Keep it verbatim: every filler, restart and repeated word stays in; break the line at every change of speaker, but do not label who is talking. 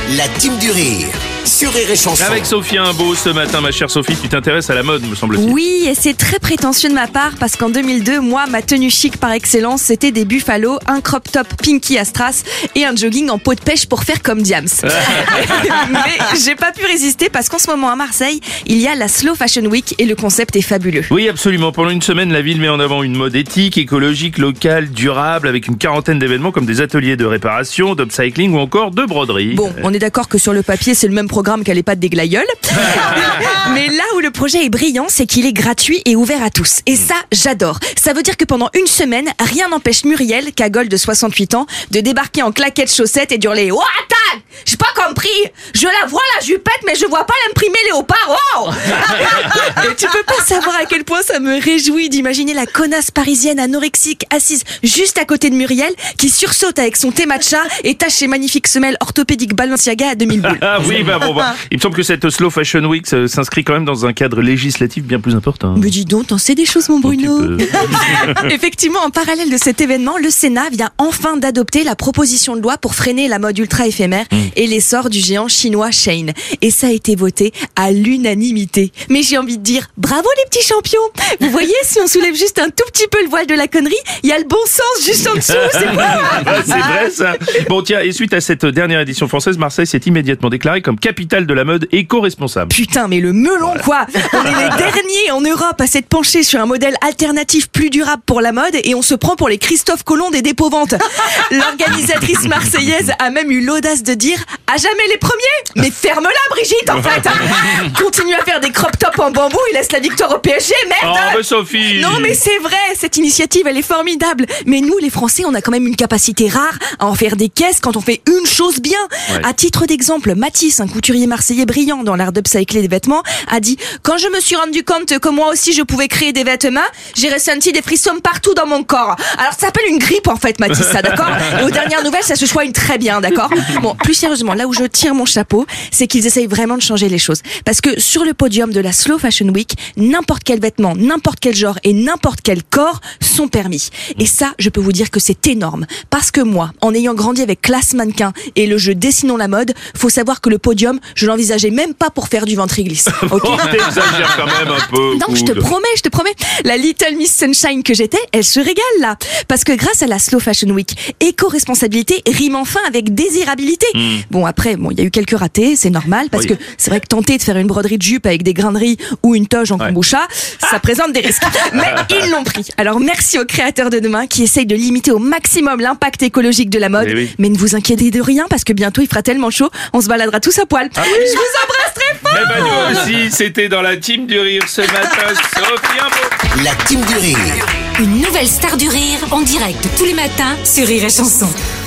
La team du rire sur Rire et Chanson.
Avec Sophie Imbeau ce matin, ma chère Sophie, tu t'intéresses à la mode, me semble-t-il.
Oui, et c'est très prétentieux de ma part parce qu'en deux mille deux, moi, ma tenue chic par excellence, c'était des Buffalo, un crop top Pinky à strass et un jogging en peau de pêche pour faire comme Diams. Mais j'ai pas pu résister parce qu'en ce moment à Marseille, il y a la Slow Fashion Week et le concept est fabuleux.
Oui, absolument. Pendant une semaine, la ville met en avant une mode éthique, écologique, locale, durable, avec une quarantaine d'événements comme des ateliers de réparation, d'upcycling ou encore de broderie.
Bon, on est d'accord que sur le papier, c'est le même programme qu'à l'EHPAD des Glaïeuls. Mais là où le projet est brillant, c'est qu'il est gratuit et ouvert à tous. Et ça, j'adore. Ça veut dire que pendant une semaine, rien n'empêche Muriel, cagole de soixante-huit ans, de débarquer en claquettes chaussettes et d'hurler « Oh, attends, j'ai pas compris. Je la vois la jupette, mais je vois pas l'imprimé léopard. Oh !» Et tu peux pas savoir à quel point ça me réjouit d'imaginer la connasse parisienne anorexique assise juste à côté de Muriel qui sursaute avec son thé matcha et tâche ses magnifiques semelles orthopédiques Balenciaga à deux mille boules.
Ah oui, bah bon, bah, il me semble que cette Slow Fashion Week euh, s'inscrit quand même dans un cadre législatif bien plus important.
Mais dis donc, t'en sais des choses, mon Bruno.
Un petit peu.
Effectivement, en parallèle de cet événement, le Sénat vient enfin d'adopter la proposition de loi pour freiner la mode ultra éphémère mmh. et l'essor du géant chinois Shein. Et ça a été voté à l'unanimité. Mais j'ai envie de dire, bravo les petits champions. Vous voyez, si on soulève juste un tout petit peu le voile de la connerie, il y a le bon sens juste en dessous. C'est
ah, c'est vrai ça. Bon tiens, et suite à cette dernière édition française, Marseille s'est immédiatement déclarée comme capitale de la mode éco-responsable.
Putain, mais le melon voilà. quoi. On est les derniers en Europe à s'être penchés sur un modèle alternatif plus durable pour la mode et on se prend pour les Christophe Colomb des dépôts-ventes. L'organisatrice marseillaise a même eu l'audace de dire à jamais les premiers. Mais ferme-la, Brigitte, en fait. Continue à faire des crop tops en bambou et laisse la victoire au P S G, merde.
Oh, mais Sophie.
Non, mais c'est vrai, cette initiative, elle est formidable. Mais nous, les Français, on a quand même une capacité rare à en faire des caisses quand on fait une chose bien. Ouais. À titre d'exemple, Mathis, un couturier marseillais brillant dans l'art d'upcycler des vêtements, a dit « Quand je me suis rendu compte que moi aussi je pouvais créer des vêtements, j'ai ressenti des frissons partout dans mon corps. » Alors ça s'appelle une grippe en fait, Mathis, ça, d'accord? Et aux dernières nouvelles, ça se soigne très bien, d'accord? Bon, plus sérieusement, là où je tire mon chapeau, c'est qu'ils essayent vraiment de changer les choses. Parce que sur le podium de la Slow Fashion Week, n'importe quel vêtement, n'importe quel genre et n'importe quel corps sont permis. Et ça, je peux vous dire que c'est énorme. Parce que moi, en ayant grandi avec Classe Mannequin et le jeu Dessinons la mode, faut savoir que le podium, je l'envisageais même pas pour faire du ventriglisse. Okay.
Oh, t'exagères quand même un peu.
Non, je te promets, je te promets. La Little Miss Sunshine que j'étais, elle se régale là. Parce que grâce à la Slow Fashion Week, éco-responsabilité rime enfin avec désirabilité. Mm. Bon, après, bon, il y a eu quelques ratés, c'est normal, parce oui. que c'est vrai que tenter de faire une broderie de jupe avec des graineries ou une toge en ouais. kombucha, ça ah. présente des risques. Mais ils l'ont pris. Alors merci aux créateurs de demain qui essayent de limiter au maximum l'impact écologique de la mode. Mais, oui. Mais ne vous inquiétez de rien, parce que bientôt il fera tellement chaud, on se baladera tous à poil. Ah oui. Je vous embrasse très fort.
Eh ben nous aussi, c'était dans la team du rire ce matin, Sophie Imbeau.
La team du rire.
Une nouvelle star du rire en direct tous les matins sur Rire et Chanson.